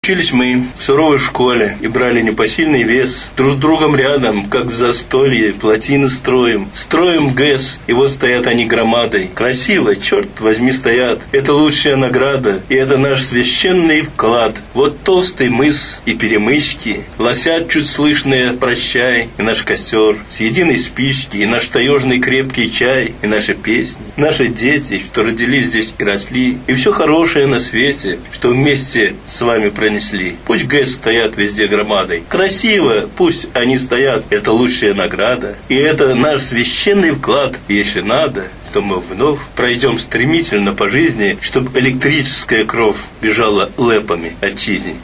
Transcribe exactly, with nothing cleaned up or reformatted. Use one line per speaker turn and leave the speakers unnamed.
Учились мы в суровой школе и брали непосильный вес. Друг с другом рядом, как в застолье, плотины строим. Строим ГЭС, и вот стоят они громадой. Красиво, черт возьми, стоят. Это лучшая награда, и это наш священный вклад. Вот толстый мыс и перемычки, лосят чуть слышное «прощай», и наш костер с единой спички, и наш таежный крепкий чай, и наши песни, наши дети, что родились здесь и росли, и все хорошее на свете, что вместе с вами пронесли. Пусть ГЭС стоят везде громадой. Красиво, пусть они стоят. Это лучшая награда. И это наш священный вклад. Если надо, то мы вновь пройдем стремительно по жизни, чтобы электрическая кровь бежала лэпами отчизне.